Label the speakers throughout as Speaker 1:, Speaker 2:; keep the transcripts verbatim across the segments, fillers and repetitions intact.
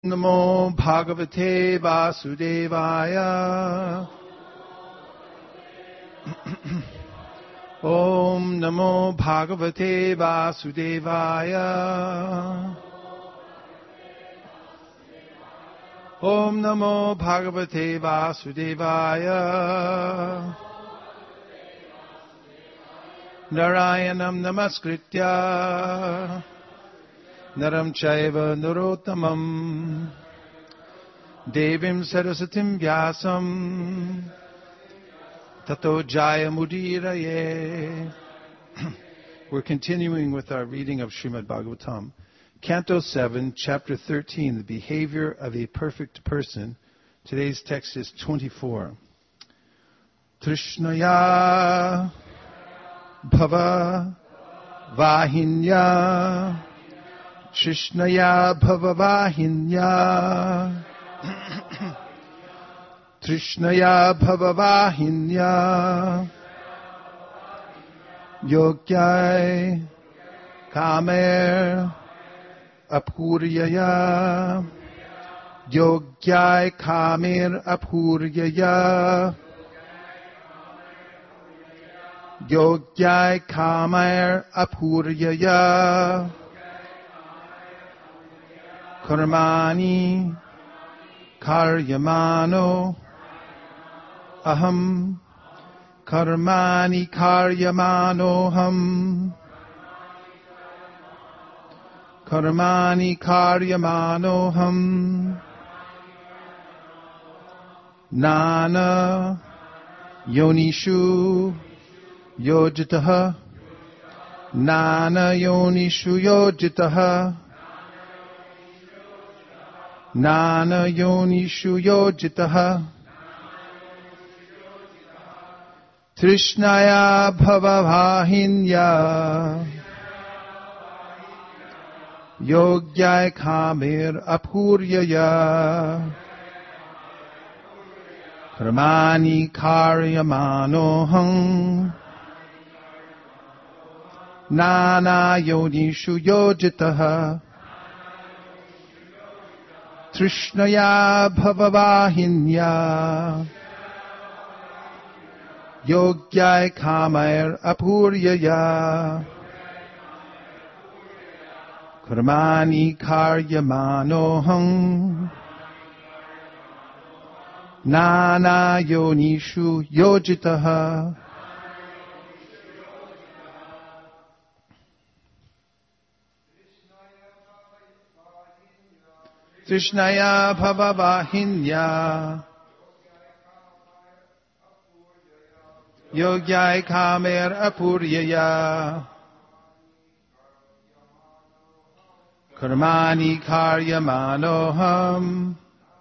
Speaker 1: Namo Bhagavate Vasudevaya. Om Namo Bhagavate Vasudevaya. Om Namo Bhagavate Vasudevaya. Narayanam Namaskritya Naram Chaiva Narottamam Devim Sarasatim Vyasam Tato Jaya Mudiraye. We're continuing with our reading of Srimad Bhagavatam. Canto seven, Chapter thirteen, The Behavior of a Perfect Person. Today's text is twenty-four. Trishnaya Bhava Vahinya Trishnaya Bhava Vahinya Trishnaya Bhava Vahinya Yogyai Kamer Apuryaya Yogyai Kamer Apuryaya Yogyai Kamer Apuryaya Karmani Karyamano Aham Karmani Karyamano Ham Karmani Karyamano Ham Nana Yonishu Yojitaha Nana Yonishu Yojitaha Nana Yonishu Yojitaha Trishnaya Bhavavahinya Yogyai Kamir Apuryaya Karmani Karyamanoham Nana Yonishu Yojitaha Trishnaya Bhavavahinya Yogyai Kamair Apuryaya Karmani Karyamanoham Nana Yonishu Yojitaha. Trishnaya Bhavavahinya Yogyai Kamer Apuryaya Karmani Karyamanoham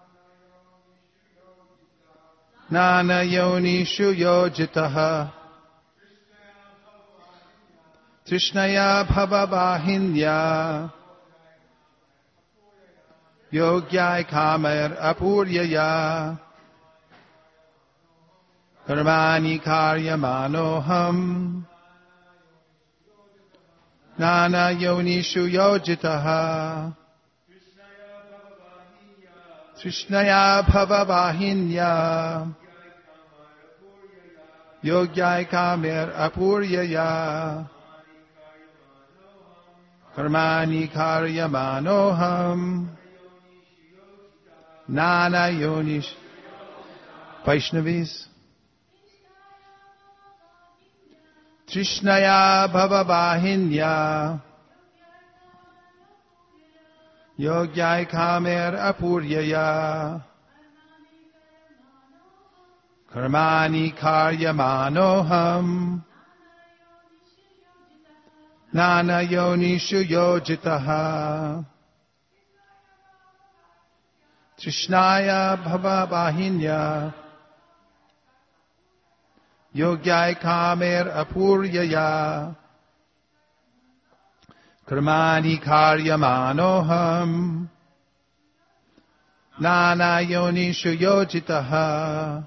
Speaker 1: Nana Yonishu Yojitaha Trishnaya Bhavavahinya Yogyai Kamer Apuryaya Karmani Karyamanoham Nana Yonishu Yojitaha Trishnaya Bhavavahinya Yogyai Kamer Apuryaya Karmani Karyamanoham Nana Yonish. Vaishnavis. Trishnaya Bhavavahinya Yogyai Kamer Apuryaya Karmani Karyamanoham Nana Yonishu Yojitaha Trishnaya Bhavavahinya Yogyai Kamer Apuryaya Karmani Karyamanoham Nana Yonishu Yojitaha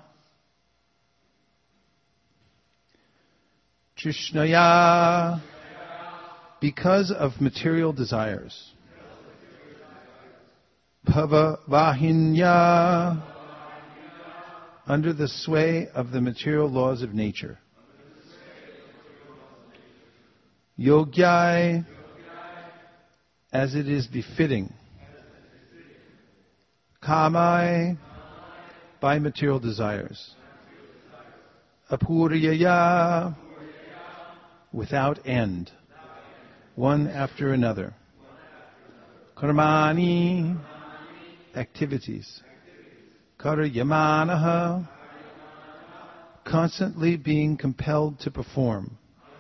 Speaker 1: Trishnaya. Because of material desires. Bhava Vahinya, under the sway of the material laws of nature. Yogyai, as it is befitting. Kamai, by material desires. Apuryaya, without end, one after another. Karmani, activities. Karyamanaha, constantly being compelled to perform.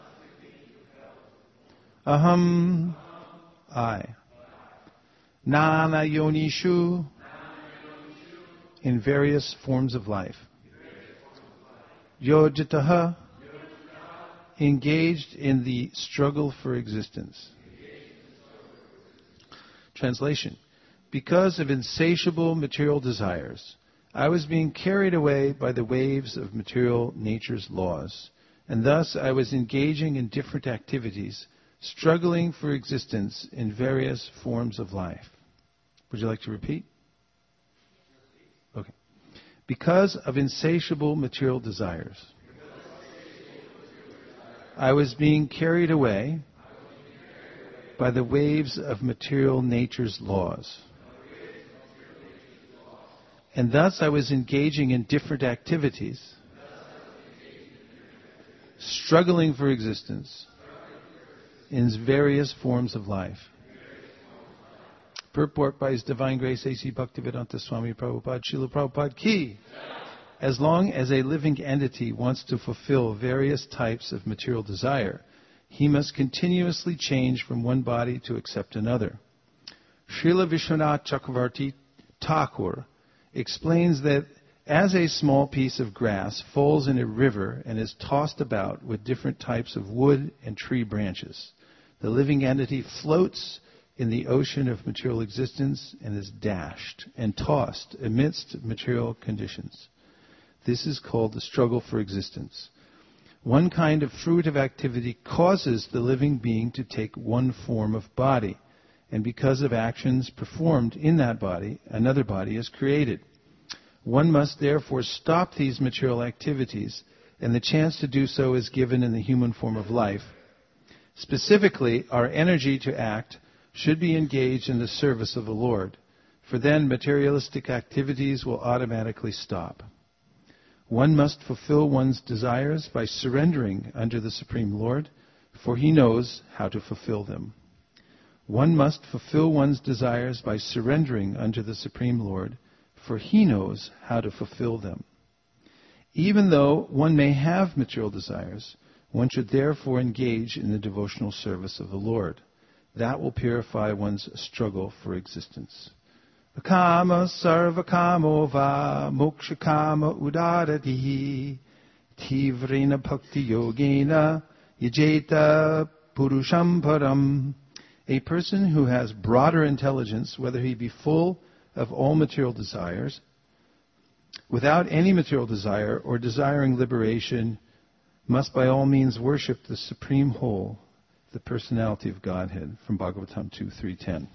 Speaker 1: Aham, I. Nana yonishu, in various forms of life. Yojitaha, engaged in the struggle for existence. Translation. Because of insatiable material desires, I was being carried away by the waves of material nature's laws, and thus I was engaging in different activities, struggling for existence in various forms of life. Would you like to repeat? Okay. Because of insatiable material desires, I was being carried away by the waves of material nature's laws. And thus I was engaging in different activities, struggling for existence in various forms of life. Purport by His Divine Grace A C Bhaktivedanta Swami Prabhupada, Srila Prabhupada Ki. As long as a living entity wants to fulfill various types of material desire, he must continuously change from one body to accept another. Srila Vishwanath Chakravarti Thakur explains that as a small piece of grass falls in a river and is tossed about with different types of wood and tree branches, the living entity floats in the ocean of material existence and is dashed and tossed amidst material conditions. This is called the struggle for existence. One kind of fruitive activity causes the living being to take one form of body, and because of actions performed in that body, another body is created. One must therefore stop these material activities, and the chance to do so is given in the human form of life. Specifically, our energy to act should be engaged in the service of the Lord, for then materialistic activities will automatically stop. One must fulfill one's desires by surrendering unto the Supreme Lord, for He knows how to fulfill them. One must fulfill one's desires by surrendering unto the Supreme Lord, for He knows how to fulfill them. Even though one may have material desires, one should therefore engage in the devotional service of the Lord. That will purify one's struggle for existence. Akama sarvakamo va mokshakama udaratihi tivrena bhakti yogena yajeta purusham param. A person who has broader intelligence, whether he be full of all material desires, without any material desire, or desiring liberation, must by all means worship the Supreme Whole, the Personality of Godhead, from Bhagavatam two, three ten.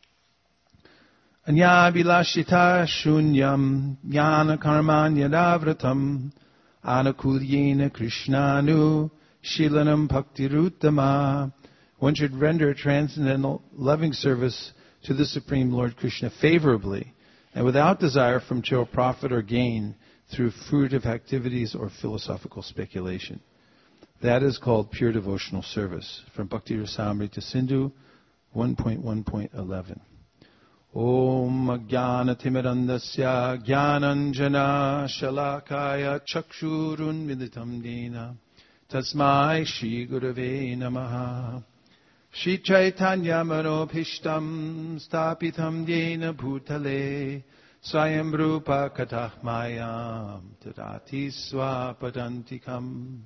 Speaker 1: Anyabilashita shunyam jnana karmanyadavratam anakulyena krishnanu shilanam bhaktiruttama. One should render transcendental loving service to the Supreme Lord Krishna favorably and without desire for material profit or gain through fruitive activities or philosophical speculation. That is called pure devotional service. From Bhakti Rasamrita Sindhu one point one point eleven. Om Ajnana Timirandasya Jnananjana Shalakaya Chakshurun Viditam Dena Tasmai Shri Gurave Namaha. Shri Chaitanya Manobhishtam Stapitam Yena Bhutale Swayam Rupa Katahmayam Tadati Swapadantikam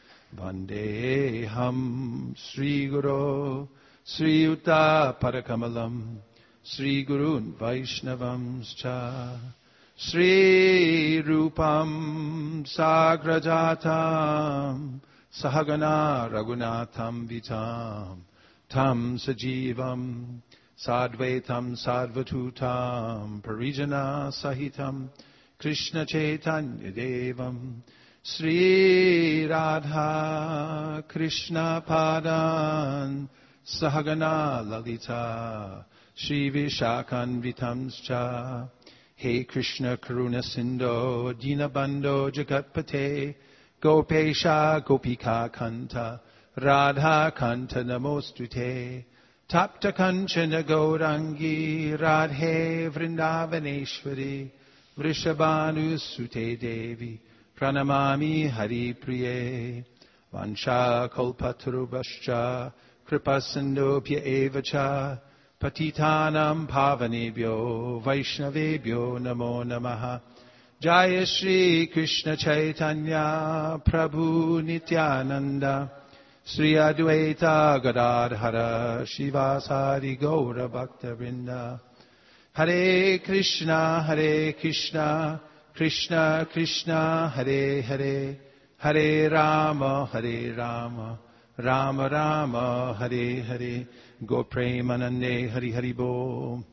Speaker 1: Vandeham Sri Guru Sri Uta Parakamalam Sri Gurun Vaishnavamscha Sri Rupam Sagrajatam Sahagana Raghunatham Vitam Tam Sajivam Sadvaitam Sadvatutam Parijana Sahitam Krishna Chaitanya Devam Sri Radha Krishna Padan Sahagana Lalita Shri Vishakanvitamscha He Krishna Karuna Sindho Dinabandho Jagatpate Gopesha Gopika Kanta Radha Kanta Namostute Tapta Kanchana Gaurangi Radhe Vrindavaneshwari Vrishabhanu Sute Devi Pranamami Hari Priye Vansha Kalpatarubhascha Kripasindopya Evacha Patitanam Pavanebhyo Vaishnavebhyo Namo Namaha Jaya Shri Krishna Chaitanya Prabhu Nityananda Sri Adwaita Gadadhara Shivasari Gaura Bhakta Vrinda Hare Krishna Hare Krishna Krishna Krishna Hare Hare Hare Rama Hare Rama Rama Rama Hare Hare Go Premanande Hari Hari Bo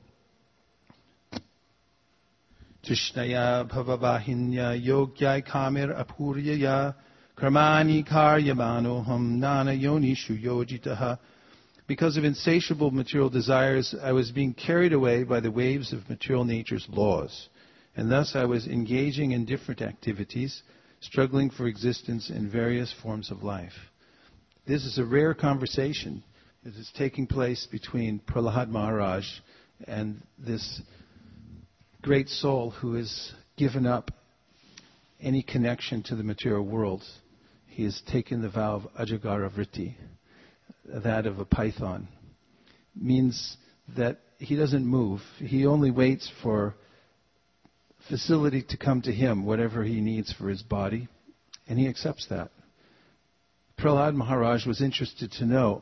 Speaker 1: Tishnaya Bhavavahinya Yogyai Kamir Apuryaya Karmani Karyamanoham Nana Yonishu Yojitaha. Because of insatiable material desires, I was being carried away by the waves of material nature's laws. And thus I was engaging in different activities, struggling for existence in various forms of life. This is a rare conversation that is taking place between Prahlad Maharaj and this great soul who has given up any connection to the material world. He has taken the vow of Ajagara Vritti, that of a python. Means that he doesn't move. He only waits for facility to come to him, whatever he needs for his body, and he accepts that. Prahlad Maharaj was interested to know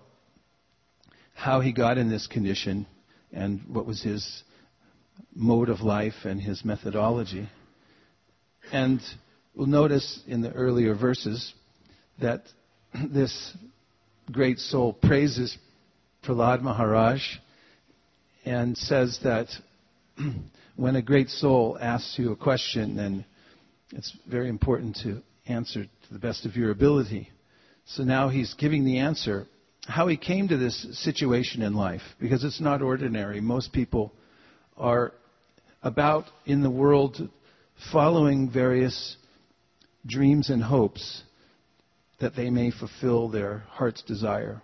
Speaker 1: how he got in this condition and what was his mode of life and his methodology. And we'll notice in the earlier verses that this great soul praises Prahlad Maharaj and says that when a great soul asks you a question, then it's very important to answer to the best of your ability. So now he's giving the answer, how he came to this situation in life, because it's not ordinary. Most people are about in the world following various dreams and hopes that they may fulfill their heart's desire.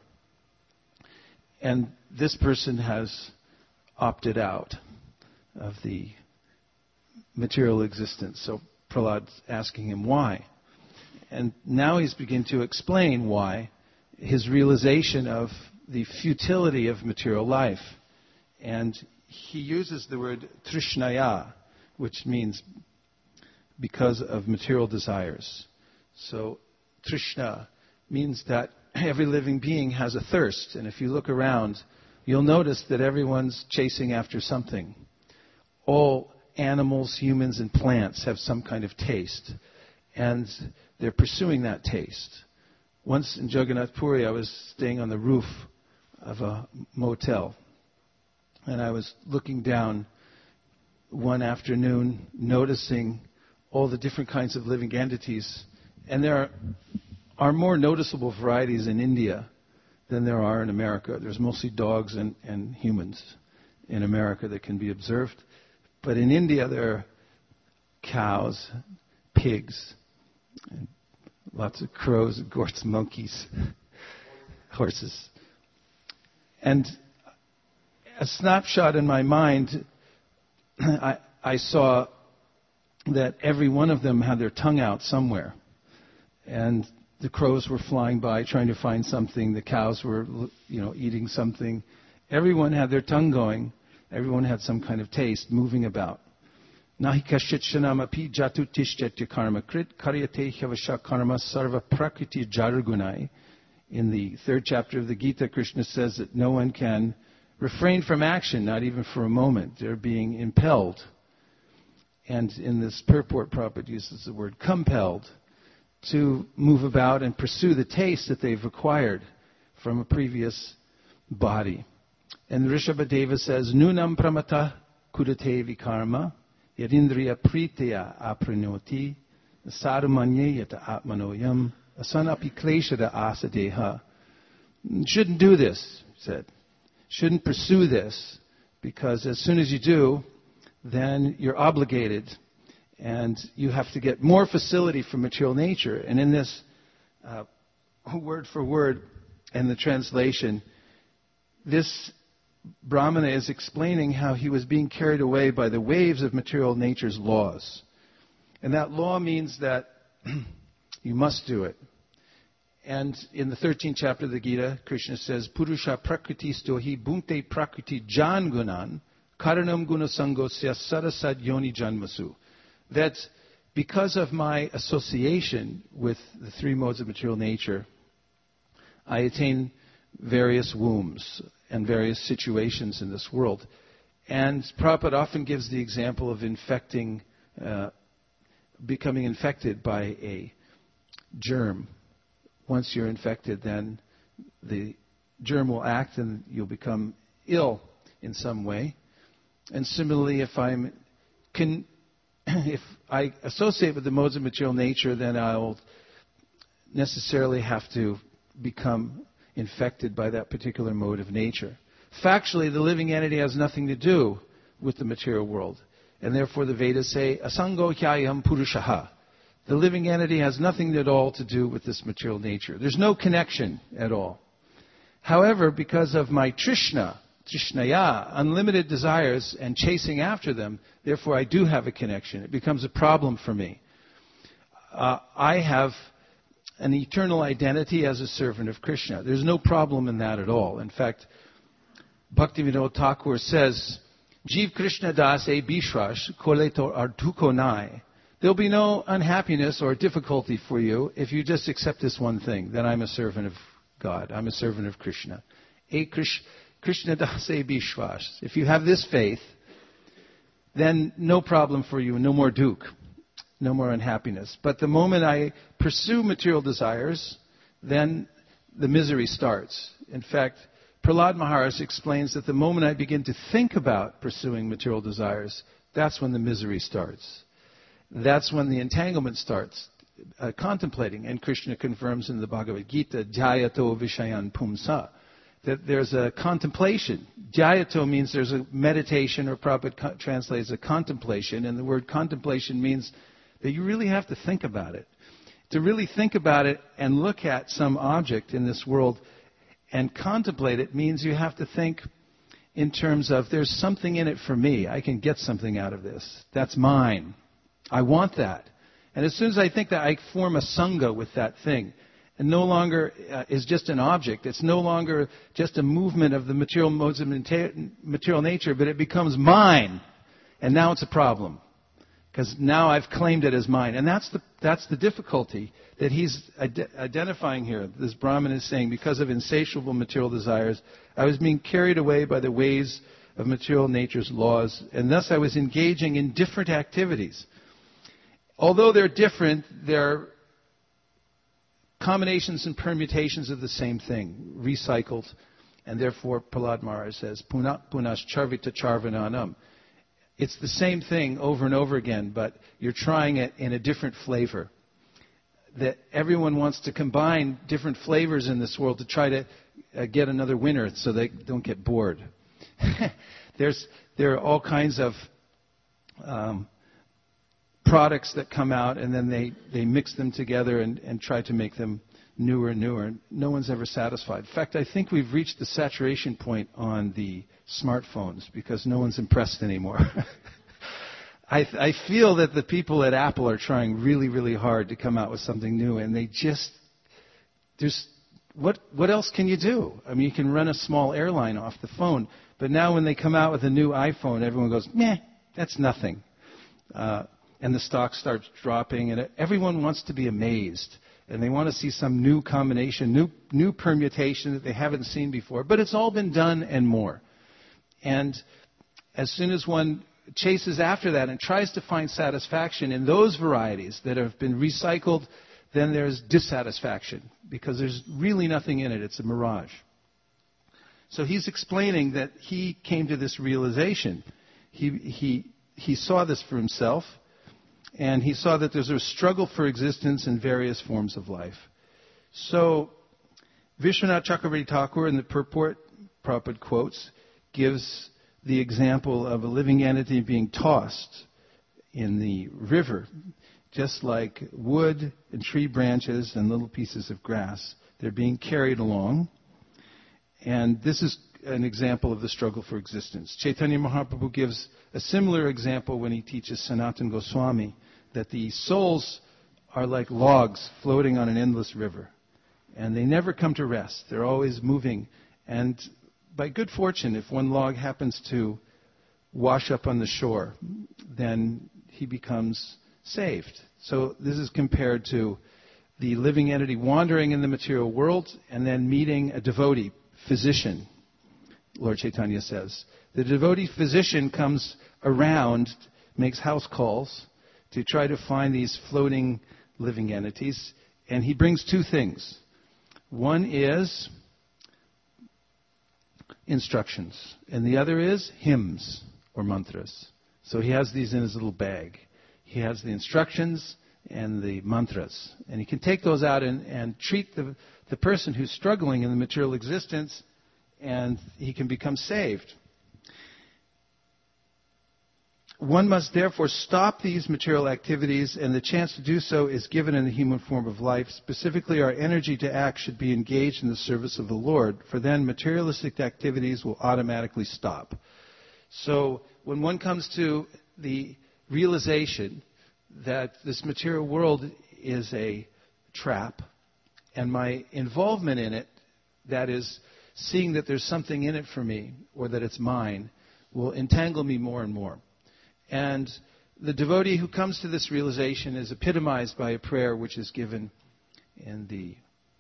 Speaker 1: And this person has opted out of the material existence. So Prahlad's asking him why. And now he's beginning to explain why, his realization of the futility of material life. And he uses the word trishnaya, which means because of material desires. So Trishna means that every living being has a thirst. And if you look around, you'll notice that everyone's chasing after something. All animals, humans, and plants have some kind of taste. And they're pursuing that taste. Once in Jagannath Puri, I was staying on the roof of a motel. And I was looking down one afternoon, noticing all the different kinds of living entities. And there are, are more noticeable varieties in India than there are in America. There's mostly dogs and, and humans in America that can be observed. But in India, there are cows, pigs, and lots of crows, goats, monkeys, horses. And a snapshot in my mind, I, I saw that every one of them had their tongue out somewhere. And the crows were flying by trying to find something. The cows were, you know, eating something. Everyone had their tongue going. Everyone had some kind of taste moving about. Nahi kashit shanamapi jatu tishchetya karma krit karyate hyavasha karma sarva prakriti jargunai. In the third chapter of the Gita, Krishna says that no one can refrain from action, not even for a moment. They're being impelled. And in this purport, Prabhupada uses the word compelled to move about and pursue the taste that they've acquired from a previous body. And Rishabhadeva says, Nunam pramata kudate vikarma, yadindriya pritya apranoti, sarumanye yata atmanoyam, asanapi kleshada asadeha. Shouldn't do this, he said. Shouldn't pursue this, because as soon as you do, then you're obligated, and you have to get more facility from material nature. And in this, uh, word for word, in the translation, this Brahmana is explaining how he was being carried away by the waves of material nature's laws. And that law means that you must do it. And in the thirteenth chapter of the Gita, Krishna says, Purusha prakriti stohi bhunte prakriti jan gunan karanam guna sangosya sarasad yoni janmasu. That because of my association with the three modes of material nature, I attain various wombs and various situations in this world. And Prabhupada often gives the example of infecting, uh, becoming infected by a germ. Once you're infected, then the germ will act and you'll become ill in some way. And similarly, if I'm can, if I associate with the modes of material nature, then I'll necessarily have to become infected by that particular mode of nature. Factually, the living entity has nothing to do with the material world. And therefore the Vedas say, Asango hyayam purushaha. The living entity has nothing at all to do with this material nature. There's no connection at all. However, because of my trishna, trishnaya, unlimited desires and chasing after them, therefore I do have a connection. It becomes a problem for me. Uh, I have an eternal identity as a servant of Krishna. There's no problem in that at all. In fact, Bhaktivinoda Thakur says, Jeev Krishna das e bishwash koletor arduko nai. There'll be no unhappiness or difficulty for you if you just accept this one thing, that I'm a servant of God. I'm a servant of Krishna. E Krishna das e bishwash. If you have this faith, then no problem for you, no more duk. No more unhappiness. But the moment I pursue material desires, then the misery starts. In fact, Prahlad Maharaj explains that the moment I begin to think about pursuing material desires, that's when the misery starts. That's when the entanglement starts, uh, contemplating. And Krishna confirms in the Bhagavad Gita, Jayato Vishayan Pumsa, that there's a contemplation. Jayato means there's a meditation, or Prabhupada co- translates a contemplation, and the word contemplation means that you really have to think about it. To really think about it and look at some object in this world and contemplate it means you have to think in terms of there's something in it for me. I can get something out of this. That's mine. I want that. And as soon as I think that, I form a sangha with that thing. And no longer uh, is just an object. It's no longer just a movement of the material modes of material nature, but it becomes mine. And now it's a problem. Because now I've claimed it as mine. And that's the that's the difficulty that he's ide- identifying here. This Brahmin is saying, because of insatiable material desires, I was being carried away by the ways of material nature's laws, and thus I was engaging in different activities. Although they're different, they're combinations and permutations of the same thing, recycled. And therefore, Prahlad Maharaj says, Puna punas charvita charvananam. It's the same thing over and over again, but you're trying it in a different flavor. That everyone wants to combine different flavors in this world to try to uh, get another winner so they don't get bored. There's there are all kinds of um, products that come out, and then they, they mix them together and, and try to make them newer and newer. No one's ever satisfied. In fact, I think we've reached the saturation point on the smartphones because no one's impressed anymore. I, I feel that the people at Apple are trying really, really hard to come out with something new, and they just, there's, what, what else can you do? I mean, you can run a small airline off the phone, but now when they come out with a new iPhone, everyone goes, meh, that's nothing. Uh, and the stock starts dropping, and everyone wants to be amazed. And they want to see some new combination, new new permutation that they haven't seen before. But it's all been done and more. And as soon as one chases after that and tries to find satisfaction in those varieties that have been recycled, then there's dissatisfaction because there's really nothing in it. It's a mirage. So he's explaining that he came to this realization. He, he, he saw this for himself, and he saw that there's a struggle for existence in various forms of life. So Vishwanath Chakravarti Thakur in the purport, Prabhupada quotes, gives the example of a living entity being tossed in the river, just like wood and tree branches and little pieces of grass. They're being carried along. And this is an example of the struggle for existence. Chaitanya Mahaprabhu gives a similar example when he teaches Sanatana Goswami, that the souls are like logs floating on an endless river. And they never come to rest. They're always moving. And by good fortune, if one log happens to wash up on the shore, then he becomes saved. So this is compared to the living entity wandering in the material world and then meeting a devotee, physician, Lord Chaitanya says. The devotee physician comes around, makes house calls to try to find these floating living entities, and he brings two things. One is instructions, and the other is hymns or mantras. So he has these in his little bag. He has the instructions and the mantras, and he can take those out and, and treat the, the person who's struggling in the material existence, and he can become saved. One must therefore stop these material activities, and the chance to do so is given in the human form of life. Specifically, our energy to act should be engaged in the service of the Lord, for then materialistic activities will automatically stop. So when one comes to the realization that this material world is a trap, and my involvement in it, that is, seeing that there's something in it for me, or that it's mine, will entangle me more and more. And the devotee who comes to this realization is epitomized by a prayer which is given in the...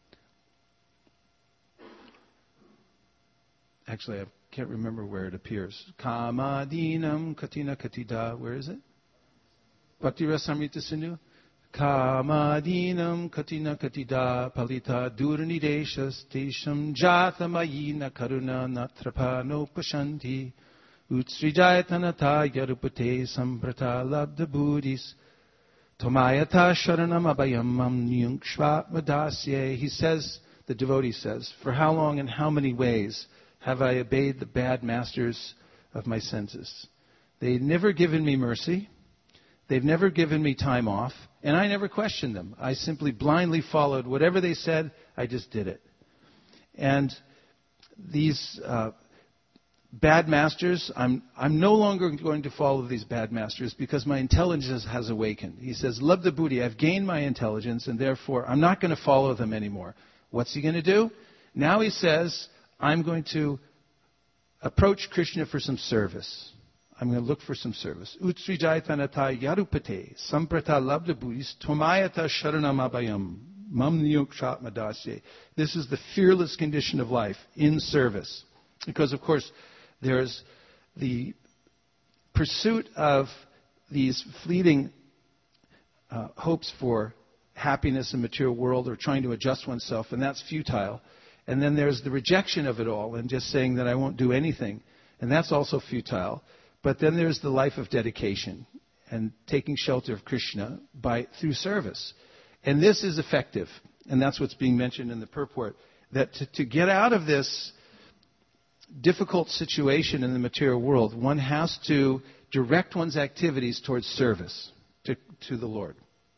Speaker 1: Actually, I can't remember where it appears. Kamadinam katina katida. Where is it? Bhakti Rasamrita Sindhu. Kamadinam katina katida palita durnideshas tesham jatamayina karuna natrapano pashanti. Utsrijayatanata yarupate samprata labda buddhis tomayata sharanam abhayamam nyungshva madasye. He says, the devotee says, for how long and how many ways have I obeyed the bad masters of my senses? They've never given me mercy. They've never given me time off. And I never questioned them. I simply blindly followed whatever they said. I just did it. And these uh, bad masters, I'm, I'm no longer going to follow these bad masters because my intelligence has awakened. He says, Labda Buddhi, I've gained my intelligence, and therefore I'm not going to follow them anymore. What's he going to do? Now he says, I'm going to approach Krishna for some service. I'm going to look for some service. Utsrijayatanata yarupate samprata labda buddhis tomayata sharanam abhayam mam niyukshat madasye. This is the fearless condition of life in service. Because, of course, there's the pursuit of these fleeting uh, hopes for happiness in the material world, or trying to adjust oneself, and that's futile. And then there's the rejection of it all and just saying that I won't do anything, and that's also futile. But then there's the life of dedication and taking shelter of Krishna by through service. And this is effective, and that's what's being mentioned in the purport, that to, to get out of this difficult situation in the material world, one has to direct one's activities towards service to, to the Lord.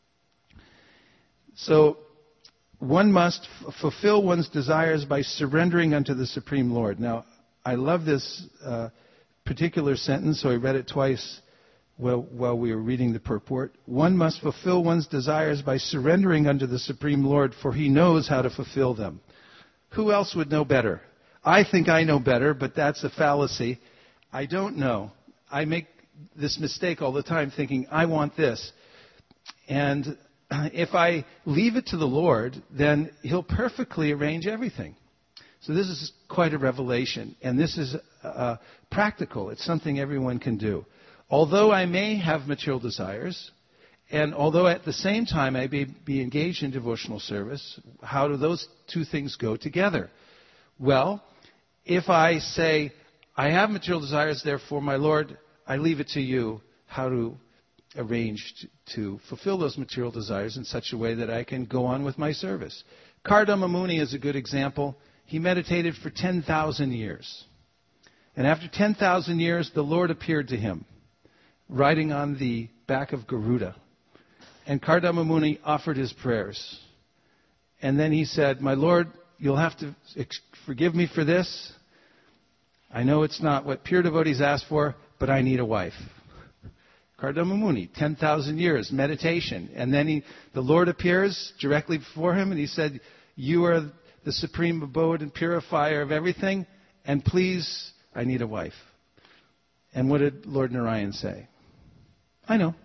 Speaker 1: So one must f- fulfill one's desires by surrendering unto the Supreme Lord. Now, I love this uh, particular sentence, so I read it twice while, while we were reading the purport. One must fulfill one's desires by surrendering unto the Supreme Lord, for He knows how to fulfill them. Who else would know better? I think I know better, but that's a fallacy. I don't know. I make this mistake all the time, thinking, I want this. And if I leave it to the Lord, then He'll perfectly arrange everything. So this is quite a revelation, and this is uh, practical. It's something everyone can do. Although I may have material desires, and although at the same time I may be engaged in devotional service, how do those two things go together? Well, if I say, I have material desires, therefore, my Lord, I leave it to you how to arrange to fulfill those material desires in such a way that I can go on with my service. Kardama Muni is a good example. He meditated for ten thousand years. And after ten thousand years, the Lord appeared to him, riding on the back of Garuda. And Kardama Muni offered his prayers. And then he said, my Lord, you'll have to ex- forgive me for this. I know it's not what pure devotees ask for, but I need a wife. Kardama Muni, ten thousand years, meditation. And then he, the Lord appears directly before him, and he said, you are the supreme abode and purifier of everything, and please, I need a wife. And what did Lord Narayan say? I know.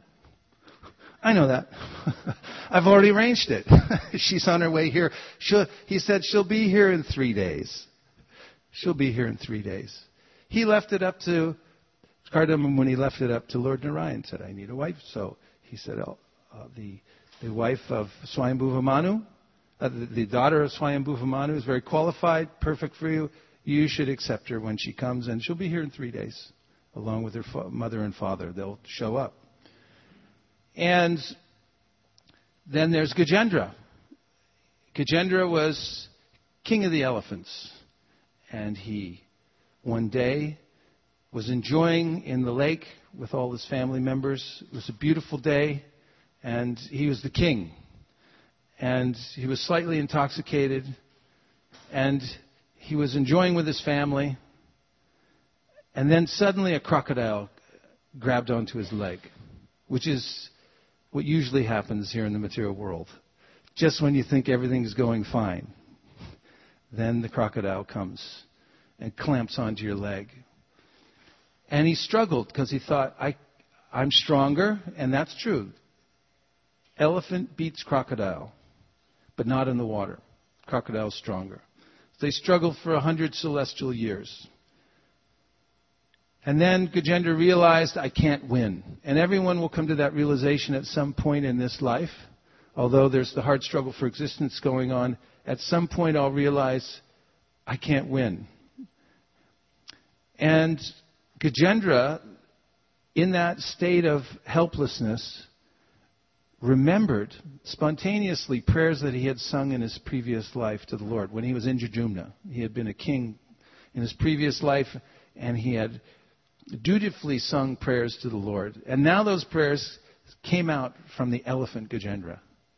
Speaker 1: I know that. I've already arranged it. She's on her way here. She'll, he said she'll be here in three days. She'll be here in three days. He left it up to, Kardama Muni left it up to Lord Narayan, said, I need a wife. So he said, oh, uh, the, the wife of Swayambhuva Manu, uh, the, the daughter of Swayambhuva Manu is very qualified, perfect for you. You should accept her when she comes, and she'll be here in three days, along with her fa- mother and father. They'll show up. And then there's Gajendra. Gajendra was king of the elephants. And he, one day, was enjoying in the lake with all his family members. It was a beautiful day, and he was the king. And he was slightly intoxicated, and he was enjoying with his family. And then suddenly a crocodile grabbed onto his leg, which is what usually happens here in the material world. Just when you think everything's going fine, then the crocodile comes and clamps onto your leg. And he struggled because he thought, I, I'm stronger, and that's true. Elephant beats crocodile, but not in the water. Crocodile's stronger. So they struggled for a hundred celestial years. And then Gajendra realized, I can't win. And everyone will come to that realization at some point in this life. Although there's the hard struggle for existence going on, at some point I'll realize, I can't win. And Gajendra, in that state of helplessness, remembered spontaneously prayers that he had sung in his previous life to the Lord. When he was in Jejumna, he had been a king in his previous life, and he had dutifully sung prayers to the Lord. And now those prayers came out from the elephant Gajendra.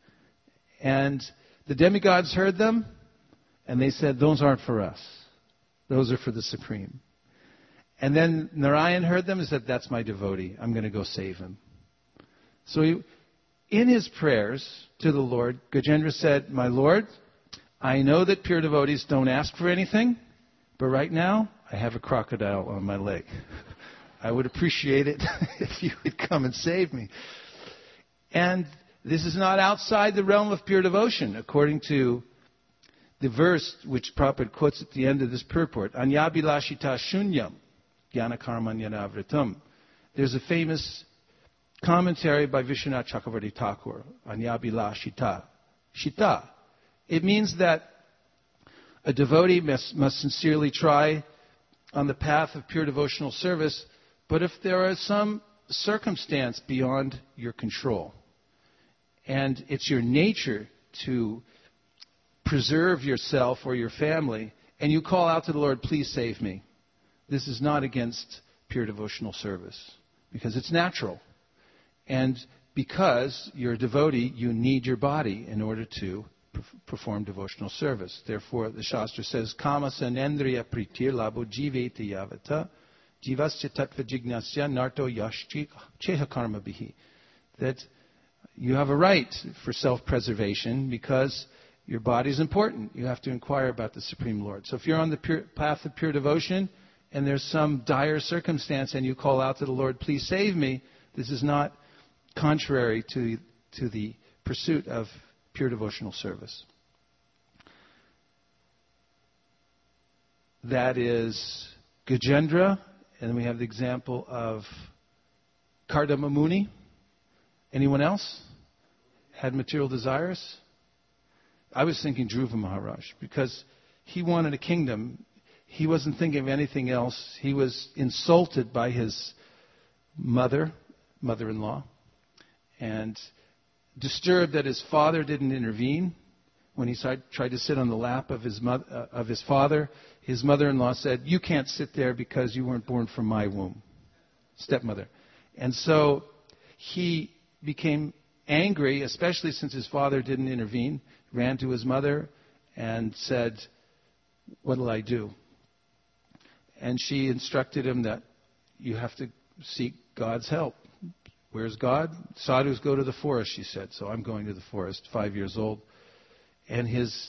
Speaker 1: And the demigods heard them, and they said, those aren't for us. Those are for the Supreme. And then Narayan heard them and said, that's my devotee. I'm going to go save him. So he, in his prayers to the Lord, Gajendra said, my Lord, I know that pure devotees don't ask for anything, but right now I have a crocodile on my leg. I would appreciate it if you would come and save me. And this is not outside the realm of pure devotion, according to the verse which Prabhupada quotes at the end of this purport. Anyabilashita shunyam, jnana karmanyana. There's a famous commentary by Vishwanath Chakravarti Thakur, Anyabilashita. Shita. It means that a devotee must, must sincerely try on the path of pure devotional service, but if there is some circumstance beyond your control, and it's your nature to preserve yourself or your family, and you call out to the Lord, please save me, this is not against pure devotional service, because it's natural. And because you're a devotee, you need your body in order to perform devotional service. Therefore, the Shastra says, Kama sanendriya pritir labo jiveti yavata jivasya tattva jignasya narto yashchi cheha karma bihi. That you have a right for self-preservation because your body is important. You have to inquire about the Supreme Lord. So if you're on the pure, path of pure devotion and there's some dire circumstance and you call out to the Lord, please save me, this is not contrary to, to the pursuit of pure devotional service. That is Gajendra, and then we have the example of Kardama Muni. Anyone else had material desires? I was thinking Dhruva Maharaj, because he wanted a kingdom. he wasn't thinking of anything else. He was insulted by his mother, mother-in-law, and disturbed that his father didn't intervene. When he tried to sit on the lap of his mother, uh, of his father, his mother-in-law said, "You can't sit there because you weren't born from my womb." Stepmother. And so he became angry, especially since his father didn't intervene, ran to his mother and said, "What'll I do?" And she instructed him that you have to seek God's help. Where's God? Sadhus go to the forest, she said. So I'm going to the forest, five years old. And his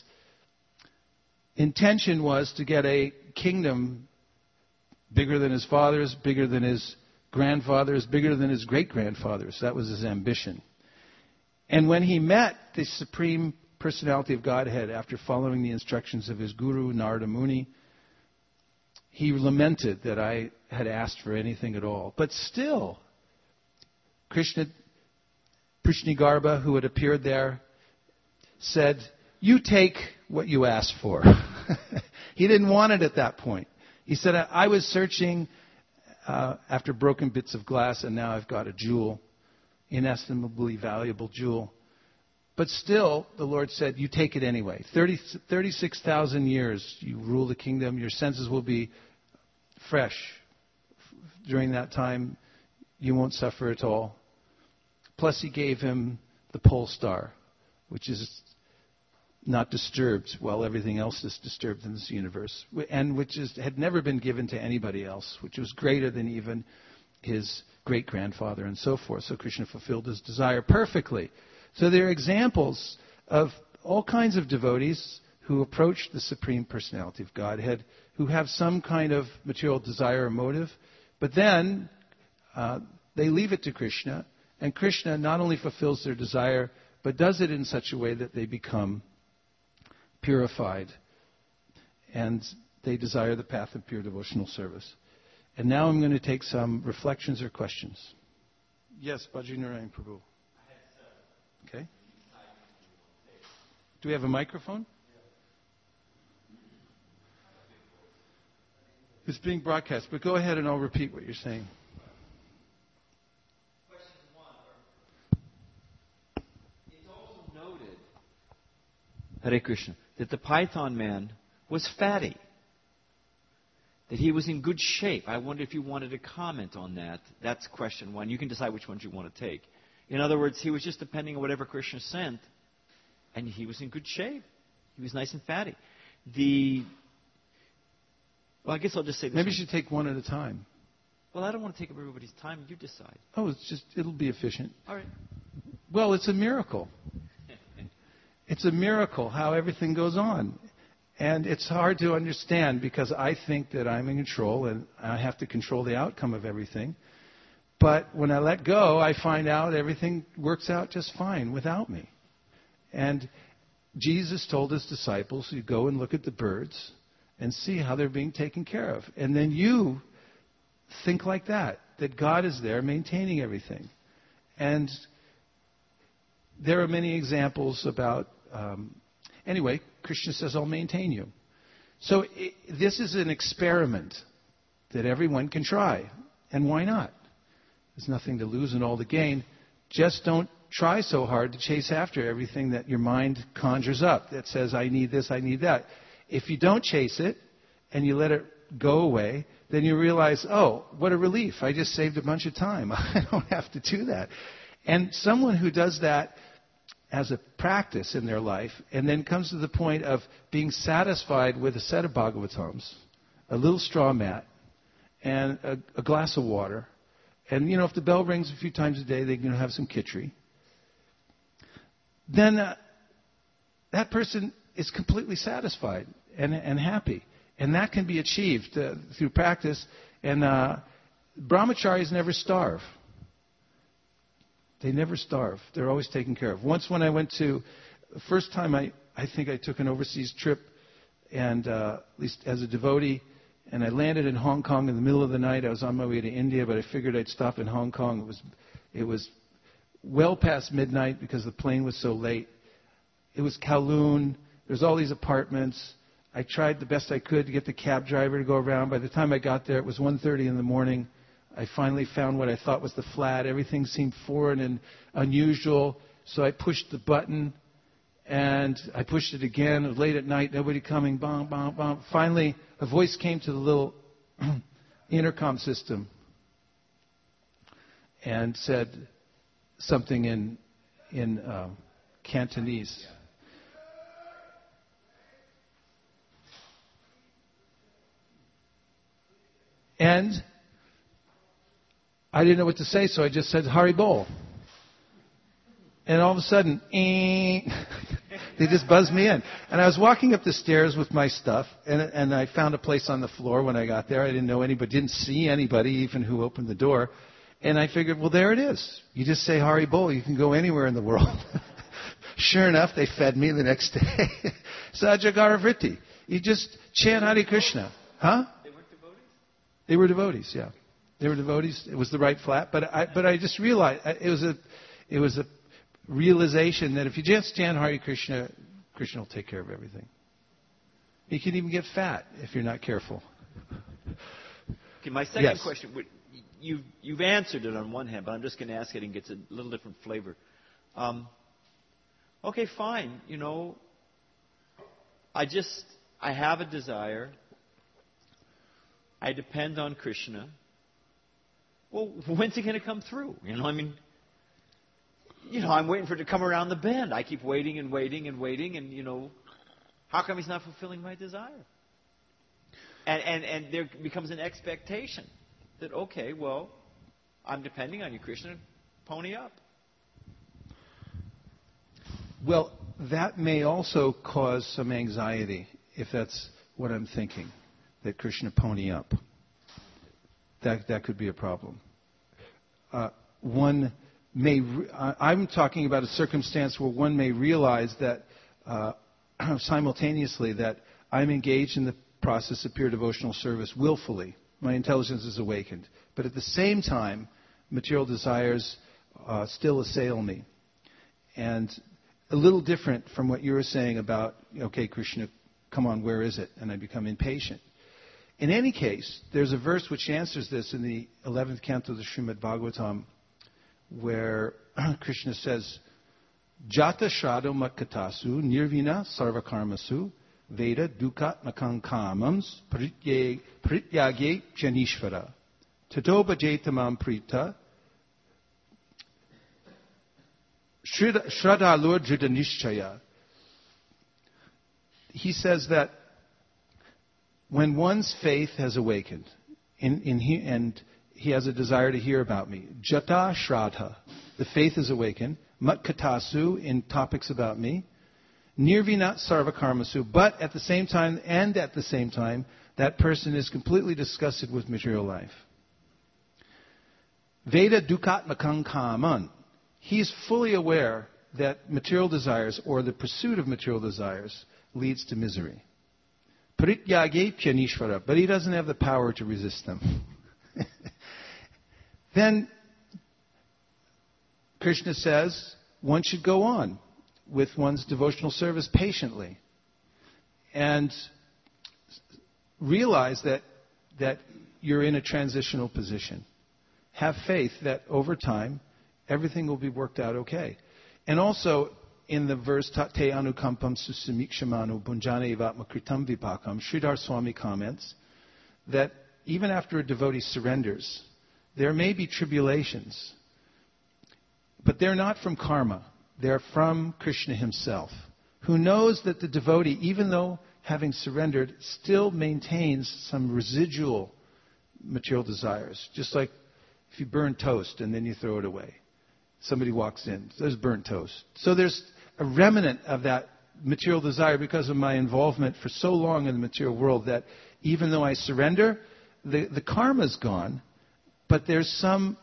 Speaker 1: intention was to get a kingdom bigger than his father's, bigger than his grandfather's, bigger than his great-grandfather's. That was his ambition. And when he met the Supreme Personality of Godhead after following the instructions of his guru, Narada Muni, he lamented that I had asked for anything at all. But still, Krishna, Prishnigarbha, who had appeared there, said, "You take what you asked for." He didn't want it at that point. He said, I, I was searching uh, after broken bits of glass, and now I've got a jewel, inestimably valuable jewel. But still, the Lord said, you take it anyway. thirty, thirty-six thousand years you rule the kingdom. Your senses will be fresh. During that time, you won't suffer at all. Plus, he gave him the pole star, which is not disturbed while everything else is disturbed in this universe, and which is, had never been given to anybody else, which was greater than even his great-grandfather and so forth. So Krishna fulfilled his desire perfectly. So there are examples of all kinds of devotees who approach the Supreme Personality of Godhead, who have some kind of material desire or motive, but then uh, they leave it to Krishna, and Krishna not only fulfills their desire, but does it in such a way that they become purified, and they desire the path of pure devotional service. And now I'm going to take some reflections or questions. Yes, Bhaji Narayan Prabhu. Okay. Do we have a microphone? It's being broadcast, but go ahead and I'll repeat what you're saying.
Speaker 2: It's also noted, Hare Krishna, that the Python man was fatty, that he was in good shape. I wonder if you wanted to comment on that. That's question one. You can decide which ones you want to take. In other words, he was just depending on whatever Krishna sent, and he was in good shape. He was nice and fatty. The Well, I guess I'll just say this.
Speaker 1: Maybe
Speaker 2: one.
Speaker 1: you should take one at a time.
Speaker 2: Well, I don't want to take up everybody's time. You decide.
Speaker 1: Oh, it's just, it'll be efficient.
Speaker 2: All right.
Speaker 1: Well, it's a miracle. It's a miracle how everything goes on. And it's hard to understand because I think that I'm in control and I have to control the outcome of everything. But when I let go, I find out everything works out just fine without me. And Jesus told his disciples, you go and look at the birds and see how they're being taken care of. And then you think like that, that God is there maintaining everything. And there are many examples about, um, anyway, Krishna says, I'll maintain you. So it, this is an experiment that everyone can try. And why not? There's nothing to lose and all to gain. Just don't try so hard to chase after everything that your mind conjures up that says, I need this, I need that. If you don't chase it and you let it go away, then you realize, oh, what a relief. I just saved a bunch of time. I don't have to do that. And someone who does that as a practice in their life and then comes to the point of being satisfied with a set of Bhagavatams, a little straw mat, and a, a glass of water, and, you know, if the bell rings a few times a day, they can have some khichdi, then uh, that person is completely satisfied and, and happy. And that can be achieved uh, through practice. And uh, brahmacharis never starve. They never starve. They're always taken care of. Once when I went to, the first time I, I think I took an overseas trip, and uh, at least as a devotee, and I landed in Hong Kong in the middle of the night. I was on my way to India, but I figured I'd stop in Hong Kong. It was, it was well past midnight because the plane was so late. It was Kowloon. There's all these apartments. I tried the best I could to get the cab driver to go around. By the time I got there, it was one thirty in the morning. I finally found what I thought was the flat. Everything seemed foreign and unusual. So I pushed the button, and I pushed it again. It was late at night, nobody coming, bong, bong, bong. Finally, a voice came to the little intercom system and said something in, in uh, Cantonese. And I didn't know what to say, so I just said, Haribol. And all of a sudden, eh, they just buzzed me in. And I was walking up the stairs with my stuff, and, and I found a place on the floor when I got there. I didn't know anybody, didn't see anybody even who opened the door. And I figured, well, there it is. You just say Haribol, you can go anywhere in the world. Sure enough, they fed me the next day. Sajagaravriti. You just chant Hare Krishna. Huh? They were devotees? They were devotees, yeah. They were devotees. It was the right flat, but I, but I just realized it was a, it was a realization that if you just chant Hare Krishna, Krishna will take care of everything. You can even get fat if you're not careful.
Speaker 2: Okay, my second yes. question, you you've answered it on one hand, but I'm just going to ask it and get a little different flavor. Um, okay, fine. You know, I just I have a desire. I depend on Krishna. Well, when's it going to come through? You know, I mean, you know, I'm waiting for it to come around the bend. I keep waiting and waiting and waiting, and, you know, how come he's not fulfilling my desire? And, and, and there becomes an expectation that, okay, well, I'm depending on you, Krishna, pony up.
Speaker 1: Well, that may also cause some anxiety, if that's what I'm thinking, that Krishna pony up. That that could be a problem. Uh, one may, re- I'm talking about a circumstance where one may realize that uh, simultaneously that I'm engaged in the process of pure devotional service willfully. My intelligence is awakened. But at the same time, material desires uh, still assail me. And a little different from what you were saying about, okay, Krishna, come on, where is it? And I become impatient. In any case, there's a verse which answers this in the eleventh canto of the Srimad Bhagavatam, where Krishna says, Jata Shrado Makkatasu Nirvina Sarvakarmasu Veda Dukat Makankamams Prityage Janishvara Tato Bhajetamam Prita Shradalur Dridanishchaya. He says that when one's faith has awakened, in, in he, and he has a desire to hear about me, Jata Shraddha, the faith is awakened, Matkatasu, in topics about me, Nirvina Sarvakarmasu, but at the same time, and at the same time, that person is completely disgusted with material life. Veda Dukat Makankaman, he's fully aware that material desires, or the pursuit of material desires, leads to misery. Prityage Pyanishvara, but he doesn't have the power to resist them. Then Krishna says one should go on with one's devotional service patiently and realize that that you're in a transitional position. Have faith that over time everything will be worked out okay. And also, in the verse, Tate anukampam susamikshamanu bunjane vatmakritam vipakam, Sridhar Swami comments that even after a devotee surrenders, there may be tribulations, but they're not from karma. They're from Krishna himself, who knows that the devotee, even though having surrendered, still maintains some residual material desires. Just like if you burn toast and then you throw it away. Somebody walks in, there's burnt toast. So there's a remnant of that material desire because of my involvement for so long in the material world that even though I surrender, the, the karma's gone, but there's some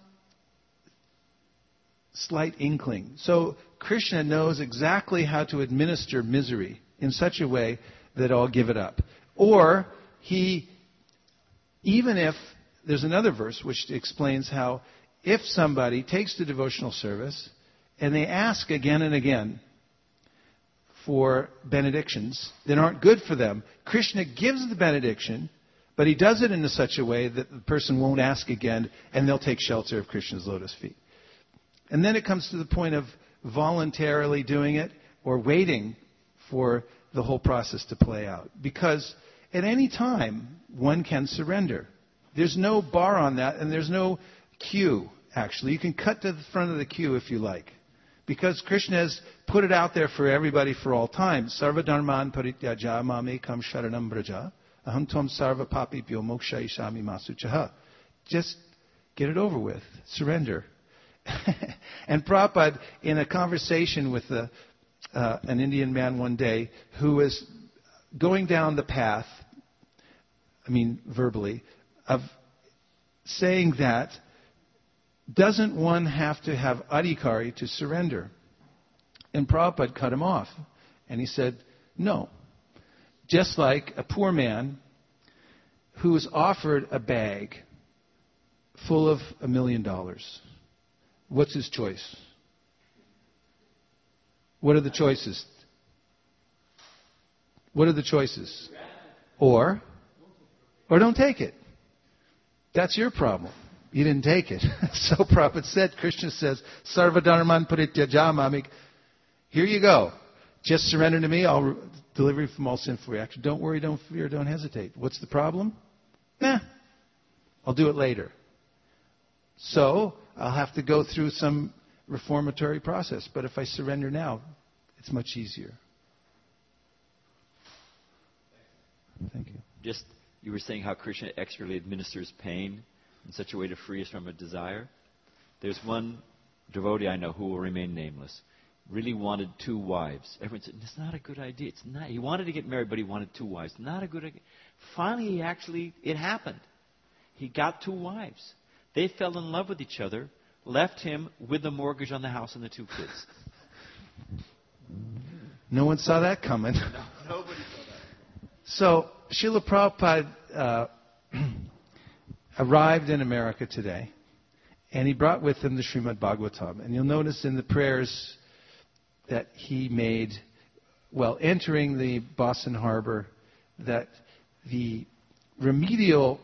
Speaker 1: slight inkling. So Krishna knows exactly how to administer misery in such a way that I'll give it up. Or he, even if, there's another verse which explains how if somebody takes the devotional service and they ask again and again for benedictions that aren't good for them. Krishna gives the benediction, but he does it in such a way that the person won't ask again, and they'll take shelter of Krishna's lotus feet. And then it comes to the point of voluntarily doing it or waiting for the whole process to play out. Because at any time, one can surrender. There's no bar on that, and there's no queue, actually. You can cut to the front of the queue if you like. Because Krishna has put it out there for everybody for all time. Sarva dharman parityaja mamekam sharanam braja aham tvam sarva papibhyo mokshayishami masuchaha. Just get it over with. Surrender. And Prabhupada, in a conversation with a, uh, an Indian man one day who was going down the path, I mean verbally, of saying that, doesn't one have to have adhikari to surrender? And Prabhupada cut him off. And he said, no. Just like a poor man who is offered a bag full of a million dollars. What's his choice? What are the choices? What are the choices? Or, or don't take it. That's your problem. You didn't take it. So Prabhupada said, Krishna says, Sarva dharman parityaja mamik. Here you go. Just surrender to me. I'll re- deliver you from all sinful reaction. Don't worry, don't fear, don't hesitate. What's the problem? Nah. I'll do it later. So I'll have to go through some reformatory process. But if I surrender now, it's much easier. Thank you.
Speaker 2: Just, you were saying how Krishna expertly administers pain in such a way to free us from a desire. There's one devotee I know who will remain nameless. Really wanted two wives. Everyone said, it's not a good idea. It's not. He wanted to get married, but he wanted two wives. Not a good idea. Finally, he actually, it happened. He got two wives. They fell in love with each other, left him with the mortgage on the house and the two kids.
Speaker 1: No one saw that coming.
Speaker 2: No, nobody saw that.
Speaker 1: So, Srila Prabhupada uh, arrived in America today, and he brought with him the Srimad Bhagavatam. And you'll notice in the prayers that he made, well, entering the Boston Harbor, that the remedial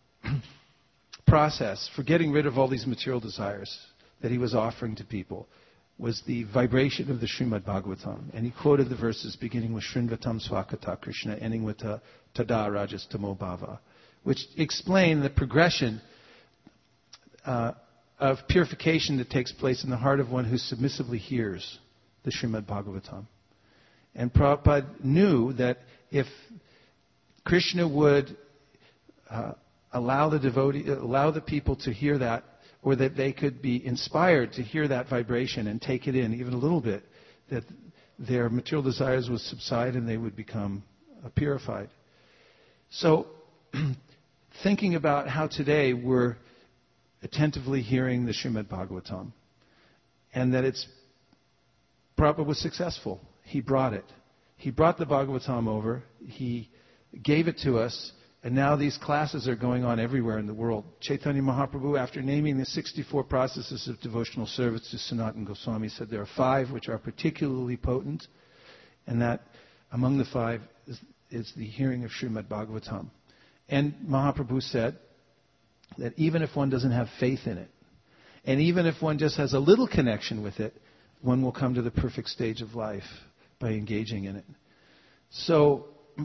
Speaker 1: process for getting rid of all these material desires that he was offering to people was the vibration of the Srimad Bhagavatam. And he quoted the verses beginning with Shrinvatam Swakata Krishna, ending with Tada Rajas Tamo Bhava, which explain the progression uh, of purification that takes place in the heart of one who submissively hears the Srimad Bhagavatam. And Prabhupada knew that if Krishna would uh, allow the devotee, allow the people to hear that, or that they could be inspired to hear that vibration and take it in even a little bit, that their material desires would subside and they would become uh, purified. So, thinking about how today we're attentively hearing the Srimad Bhagavatam, and that it's Prabhupada was successful. He brought it. He brought the Bhagavatam over. He gave it to us. And now these classes are going on everywhere in the world. Chaitanya Mahaprabhu, after naming the sixty-four processes of devotional service to Sanatana Goswami, said there are five which are particularly potent. And that among the five is, is the hearing of Srimad Bhagavatam. And Mahaprabhu said that even if one doesn't have faith in it, and even if one just has a little connection with it, one will come to the perfect stage of life by engaging in it. So,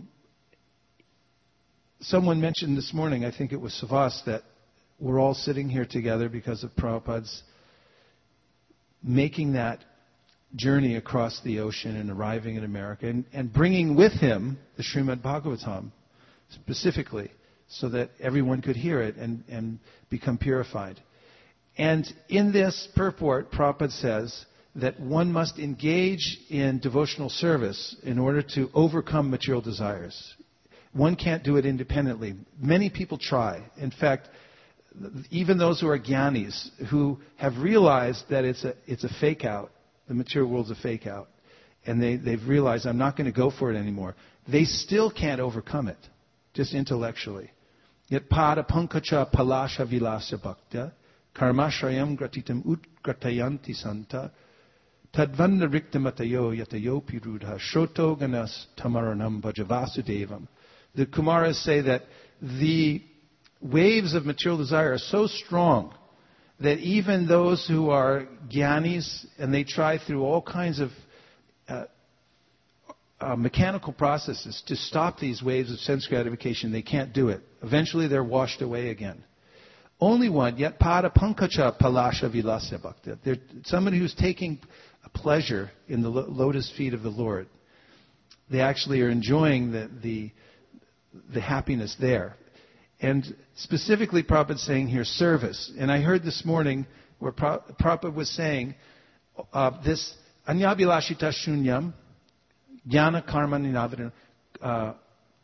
Speaker 1: someone mentioned this morning, I think it was Savas, that we're all sitting here together because of Prabhupada's making that journey across the ocean and arriving in America and, and bringing with him the Srimad Bhagavatam specifically so that everyone could hear it and, and become purified. And in this purport, Prabhupada says that one must engage in devotional service in order to overcome material desires. One can't do it independently. Many people try. In fact, even those who are jnanis, who have realized that it's a it's a fake out, the material world's a fake out, and they, they've realized I'm not going to go for it anymore, they still can't overcome it, just intellectually. Yet pada pankacha palasha vilasa bhakta karmashrayam gratitam utgratayanti santa Tadvanda riktamatayo yatayo pirudha shoto ganas tamaranam bhajavasudevam. The Kumaras say that the waves of material desire are so strong that even those who are jnanis and they try through all kinds of uh, uh, mechanical processes to stop these waves of sense gratification, they can't do it. Eventually they're washed away again. Only one, yet pada pankacha palasha vilasya bhakta. They're somebody who's taking a pleasure in the lo- lotus feet of the Lord. They actually are enjoying the, the, the happiness there. And specifically, Prabhupada's saying here, service. And I heard this morning where Prabhupada was saying uh, this anyabilashita shunyam, jnana karma ninavritam, uh,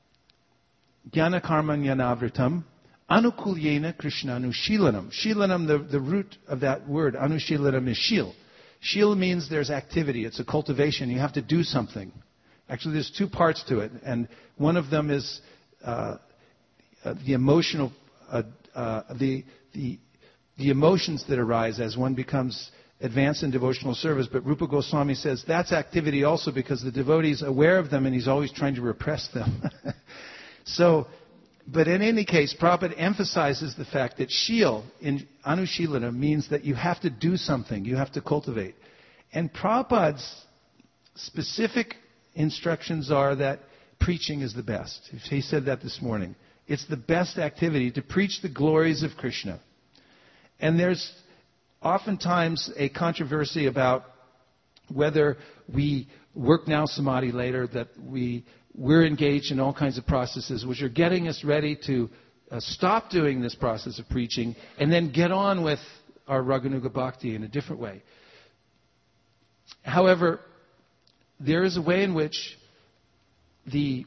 Speaker 1: jnana karma ninavritam, anukulyena krishna anushilanam. Shilanam, the, the root of that word, anushilanam, is shil. Shil means there's activity. It's a cultivation. You have to do something. Actually, there's two parts to it. And one of them is uh, uh, the emotional, uh, uh, the, the, the emotions that arise as one becomes advanced in devotional service. But Rupa Goswami says that's activity also because the devotee is aware of them and he's always trying to repress them. So, but in any case, Prabhupada emphasizes the fact that shil in Anushilana means that you have to do something, you have to cultivate. And Prabhupada's specific instructions are that preaching is the best. He said that this morning. It's the best activity to preach the glories of Krishna. And there's oftentimes a controversy about whether we work now, samadhi later, that we we're engaged in all kinds of processes which are getting us ready to uh, stop doing this process of preaching and then get on with our Raganuga Bhakti in a different way. However, there is a way in which the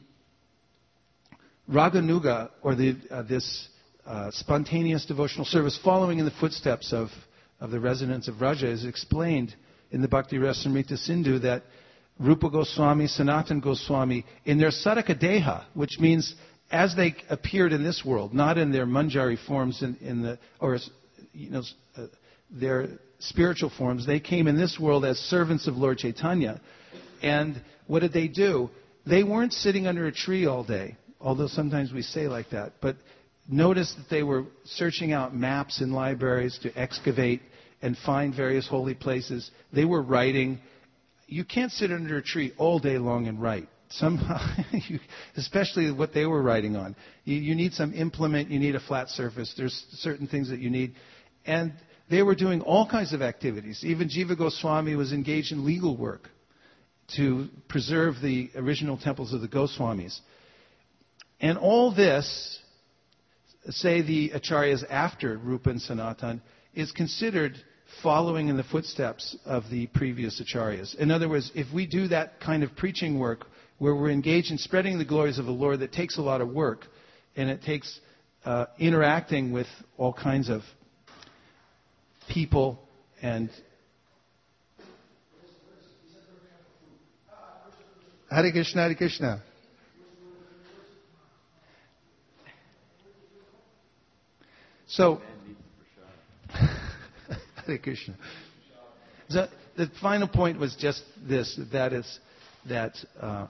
Speaker 1: Raganuga, or the, uh, this uh, spontaneous devotional service following in the footsteps of, of the residents of Vraja, is explained in the Bhakti Rasamrita Sindhu that Rupa Goswami, Sanatan Goswami, in their Sadhaka Deha, which means as they appeared in this world, not in their Manjari forms, in, in the or you know uh, their spiritual forms, they came in this world as servants of Lord Chaitanya. And what did they do? They weren't sitting under a tree all day, although sometimes we say like that. But notice that they were searching out maps in libraries to excavate and find various holy places. They were writing. You can't sit under a tree all day long and write. Somehow, you, especially what they were writing on. You, you need some implement. You need a flat surface. There's certain things that you need. And they were doing all kinds of activities. Even Jiva Goswami was engaged in legal work to preserve the original temples of the Goswamis. And all this, say the acharyas after Rupa and Sanatan, is considered following in the footsteps of the previous acharyas. In other words, if we do that kind of preaching work where we're engaged in spreading the glories of the Lord, that takes a lot of work, and it takes uh, interacting with all kinds of people and Hare Krishna, Hare Krishna. So, Hare Krishna. So the final point was just this, that is, that uh,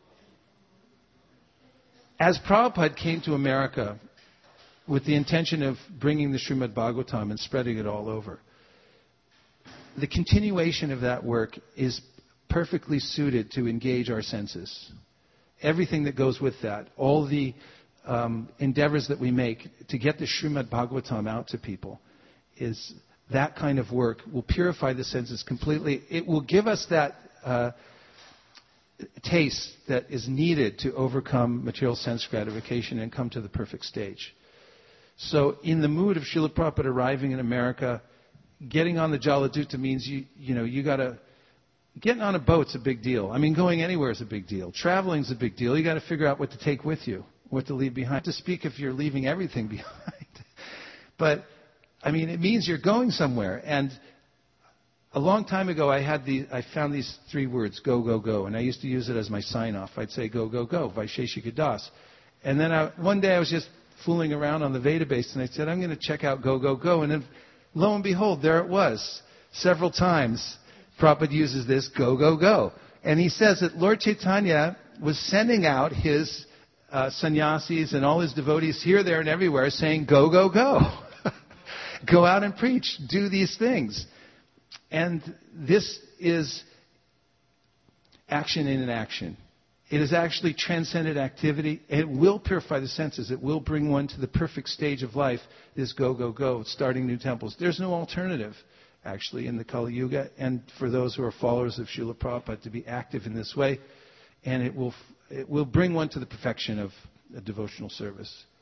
Speaker 1: as Prabhupada came to America with the intention of bringing the Srimad Bhagavatam and spreading it all over, the continuation of that work is perfectly suited to engage our senses. Everything that goes with that, all the um, endeavors that we make to get the Srimad Bhagavatam out to people, is that kind of work will purify the senses completely. It will give us that uh, taste that is needed to overcome material sense gratification and come to the perfect stage. So in the mood of Srila Prabhupada arriving in America, getting on the Jaladuta means you you know you got to getting on a boat's a big deal. I mean, going anywhere is a big deal. Traveling's a big deal. You got to figure out what to take with you, what to leave behind. To speak if you're leaving everything behind, but I mean, it means you're going somewhere. And a long time ago, I had the I found these three words: go, go, go, and I used to use it as my sign-off. I'd say, go, go, go, Vaisheshika Das. And then I, one day I was just fooling around on the Vedabase, and I said, I'm going to check out go, go, go, and then lo and behold, there it was, several times Prabhupada uses this, go, go, go. And he says that Lord Chaitanya was sending out his uh, sannyasis and all his devotees here, there, and everywhere saying, go, go, go. Go out and preach. Do these things. And this is action in an action. It is actually transcendent activity. It will purify the senses. It will bring one to the perfect stage of life, this go, go, go, starting new temples. There's no alternative, actually, in the Kali Yuga. And for those who are followers of Srila Prabhupada, to be active in this way. And it will, it will bring one to the perfection of a devotional service.